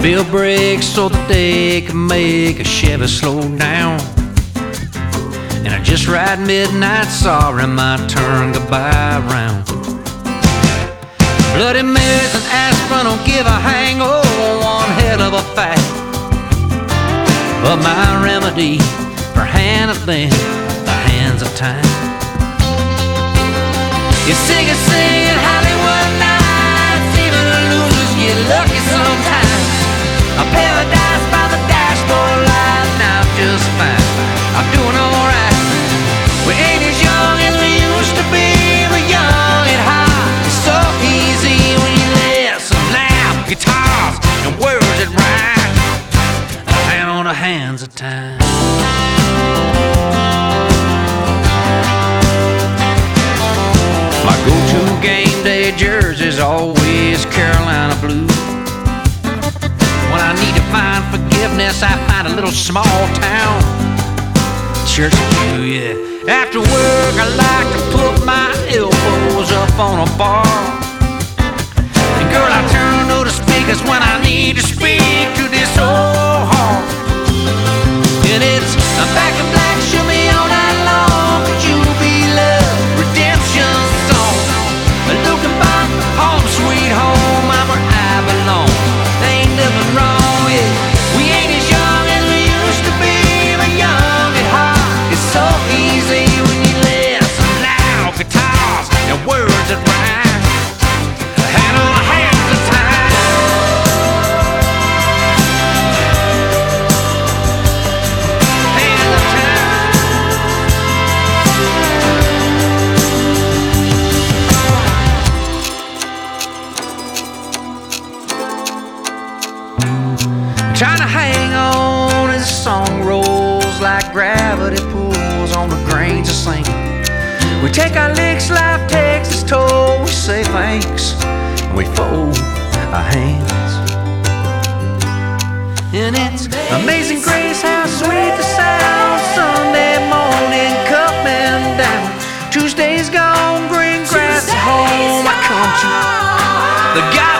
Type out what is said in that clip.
Bill brakes so that they can make a Chevy slow down. And I just ride midnight, sorry, my turn goodbye round. Bloody Marys and aspirin don't give a hang, oh, one hell of a fact. But my remedy for handling the hands of time. You sing it Hollywood nights, even the losers get lucky sometimes. A paradise by the dashboard light, now just fine. I'm doing alright. We ain't as young as we used to be, but young and high. It's so easy when you listen loud guitars and words that rhyme. A hand on the hands of time. My go-to game day jersey's always Carolina blue. When I need to find forgiveness, I find a little small town church or two, yeah. After work, I like to put my elbows up on a bar. And girl, I turn to the speakers when I need to speak to this old heart. And it's a back in black, show me all night long. Could you be love, redemption song? Looking back, home sweet home, I'm where I belong. There ain't nothing wrong, yeah. We ain't as young as we used to be, but young at heart. It's so easy when you listen loud guitars and words that rhyme. A hand on the hands of time. Hands of time. Trying to hang on as the song rolls like gravity pulls on the grains of sand. We take our licks, life takes its toll. We say thanks and we fold our hands. And it's amazing grace how sweet the sound. Sunday morning coming down. Tuesday's gone, green grass at home. I come to the God